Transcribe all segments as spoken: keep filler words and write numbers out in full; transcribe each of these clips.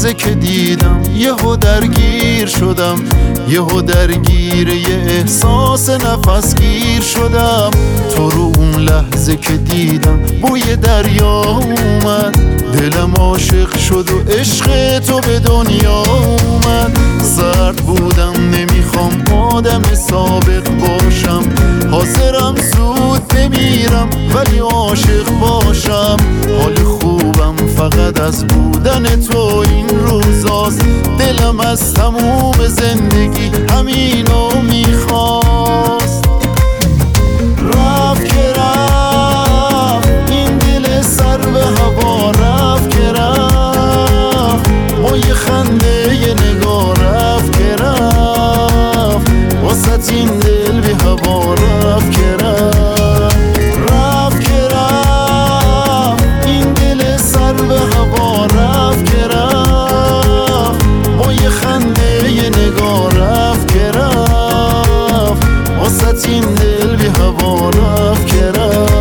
لحظه که دیدم یهو درگیر شدم، یهو درگیر یه احساس نفسگیر شدم. تو رو اون لحظه که دیدم بوی دریا اومد، دلم عاشق شد و عشق تو به دنیا اومد. سرد بودم نمیخوام آدم سابق باشم، حاضرم زود بمیرم ولی عاشق باشم. حال خوبم فقط از بودن تو این روزاست، دلم از تموم زندگی همینو میخواست. رفت که رفت این دل سر به هوا، رفت که رفت با یه خنده یه نگاه، رفت که رفت واسه این دل بی هوا، رفت که رفت. رفت که رفت این دل سر به هوا، رفت که رفت با یه خنده یه نگاه، رفت که رفت واسه این دل بی هوا، رفت که رفت.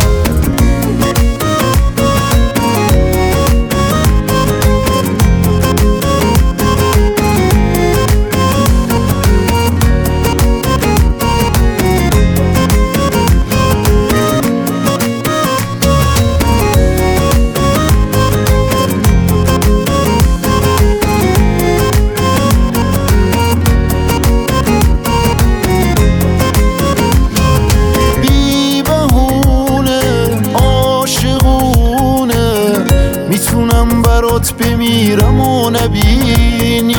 میتونم برات بمیرم و نبینی،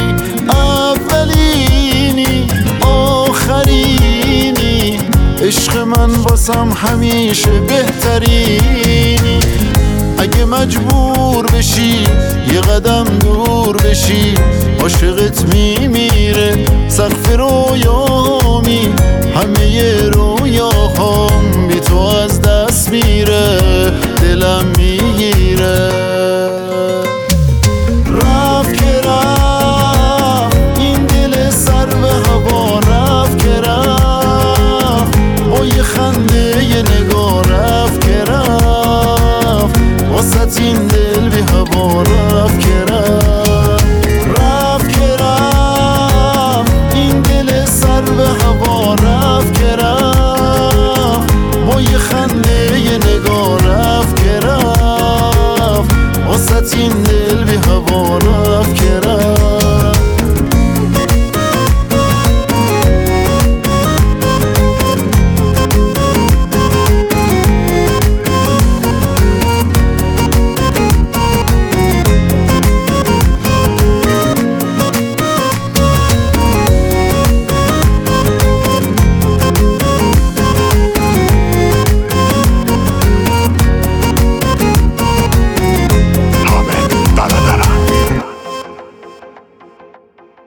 اولینی آخرینی، عشق من واسم همیشه بهترینی. اگه مجبور بشی یه قدم دور بشی، عاشقت میمیره سقف رویامی، همه رویا